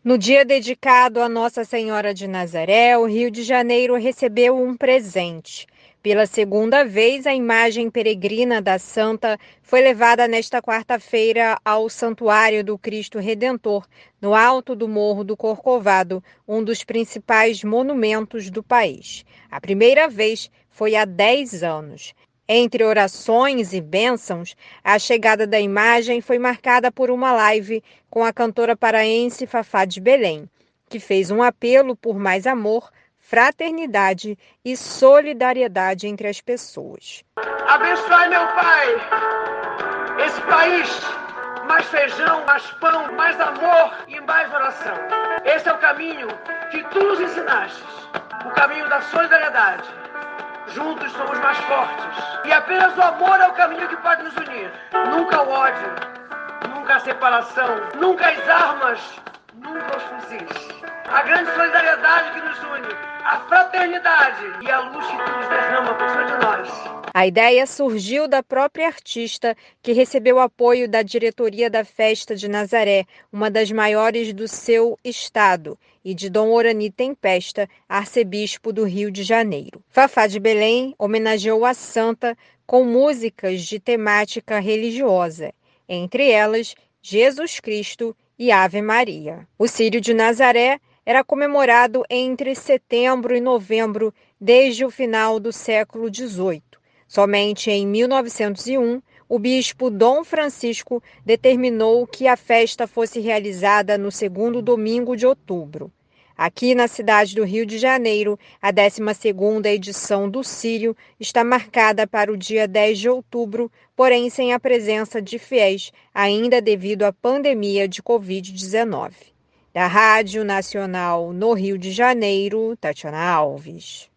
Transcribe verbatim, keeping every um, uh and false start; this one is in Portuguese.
No dia dedicado a Nossa Senhora de Nazaré, o Rio de Janeiro recebeu um presente. Pela segunda vez, a imagem peregrina da Santa foi levada nesta quarta-feira ao Santuário do Cristo Redentor, no alto do Morro do Corcovado, um dos principais monumentos do país. A primeira vez foi há dez anos. Entre orações e bênçãos, a chegada da imagem foi marcada por uma live com a cantora paraense Fafá de Belém, que fez um apelo por mais amor, fraternidade e solidariedade entre as pessoas. Abençoai, meu Pai, esse país, mais feijão, mais pão, mais amor e mais oração. Esse é o caminho que tu nos ensinaste, o caminho da solidariedade. Juntos somos mais fortes. E apenas o amor é o caminho que pode nos unir. Nunca o ódio, nunca a separação, nunca as armas, nunca os fuzis. A grande solidariedade que nos une, a fraternidade e a luz que nos derrama por cima de nós. A ideia surgiu da própria artista, que recebeu apoio da diretoria da Festa de Nazaré, uma das maiores do seu estado, e de Dom Orani Tempesta, arcebispo do Rio de Janeiro. Fafá de Belém homenageou a santa com músicas de temática religiosa, entre elas Jesus Cristo e Ave Maria. O Círio de Nazaré era comemorado entre setembro e novembro desde o final do século dezoito. Somente em mil novecentos e um, o bispo Dom Francisco determinou que a festa fosse realizada no segundo domingo de outubro. Aqui na cidade do Rio de Janeiro, a décima segunda edição do Círio está marcada para o dia dez de outubro, porém sem a presença de fiéis, ainda devido à pandemia de covid dezenove. Da Rádio Nacional no Rio de Janeiro, Tatiana Alves.